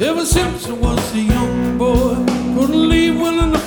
Ever since I was a young boy, couldn't leave well enough